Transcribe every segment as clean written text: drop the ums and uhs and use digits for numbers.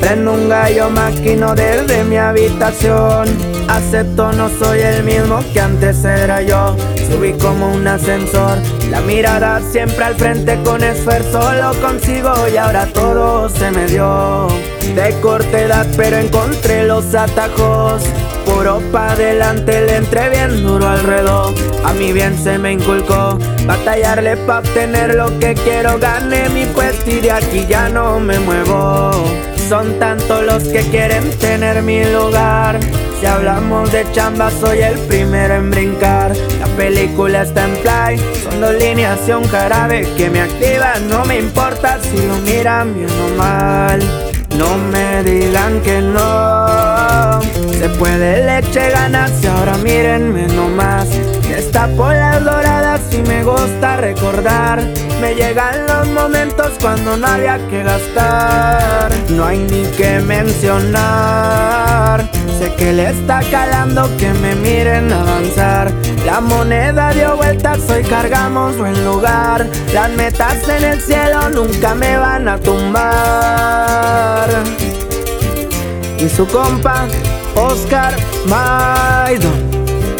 Prendo un gallo, maquino desde mi habitación. Acepto, no soy el mismo que antes era yo. Subí como un ascensor, la mirada siempre al frente, con esfuerzo lo consigo y ahora todo se me dio. De corta edad pero encontré los atajos, puro pa' adelante, le entré bien duro al reloj. A mí bien se me inculcó batallarle pa' obtener lo que quiero. Gané mi puesto y de aquí ya no me muevo. Son tantos los que quieren tener mi lugar. Si hablamos de chamba, soy el primero en brincar. La película está en play, son 2 líneas y un jarabe que me activan. No me importa si lo miran bien o mal, no me digan que no. Se puede, le eché ganas y ahora mírenme nomás. Destapo las doradas y me gusta recordar. Me llegan los momentos cuando no había que gastar. No hay ni que mencionar, sé que le está calando que me miren avanzar. La moneda dio vueltas, hoy cargamos buen lugar. Las metas en el cielo nunca me van a tumbar. Y su compa, Oscar Maidon.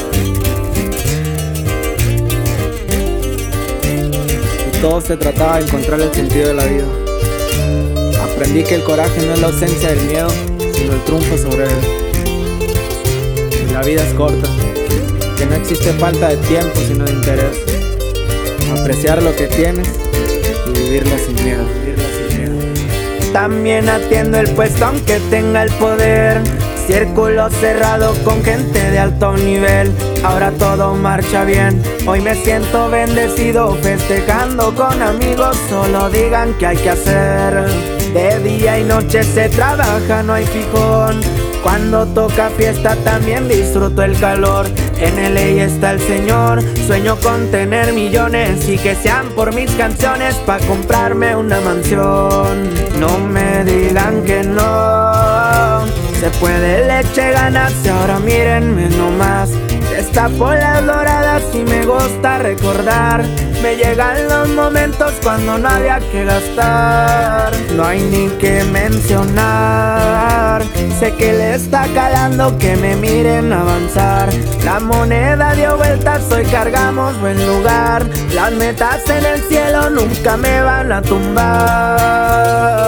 Todo se trataba de encontrar el sentido de la vida. Aprendí que el coraje no es la ausencia del miedo, sino el triunfo sobre él. Que la vida es corta, que no existe falta de tiempo sino de interés. Apreciar lo que tienes y vivirlo sin miedo. También atiendo el puesto aunque tenga el poder. Círculo cerrado con gente de alto nivel. Ahora todo marcha bien, hoy me siento bendecido. Festejando con amigos, solo digan que hay que hacer. De día y noche se trabaja, no hay fijón. Cuando toca fiesta también disfruto el calor. En LA está el señor, sueño con tener millones y que sean por mis canciones pa' comprarme una mansión. No me digan que no, se puede, le eché ganas y ahora mírenme nomás. Destapo las doradas y me gusta recordar. Me llegan los momentos cuando no había que gastar. No hay ni que mencionar, sé que le está calando que me miren avanzar. La moneda dio vueltas, hoy cargamos buen lugar. Las metas en el cielo nunca me van a tumbar.